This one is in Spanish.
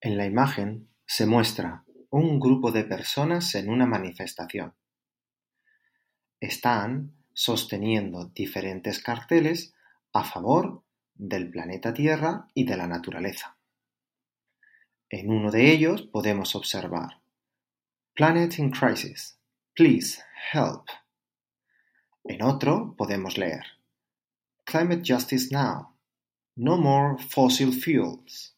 En la imagen se muestra un grupo de personas en una manifestación. Están sosteniendo diferentes carteles a favor del planeta Tierra y de la naturaleza. En uno de ellos podemos observar Planet in Crisis, please help. En otro podemos leer Climate Justice Now, no more fossil fuels.